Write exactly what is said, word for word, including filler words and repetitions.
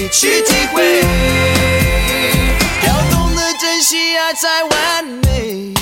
己去体会，要懂得珍惜爱才完美。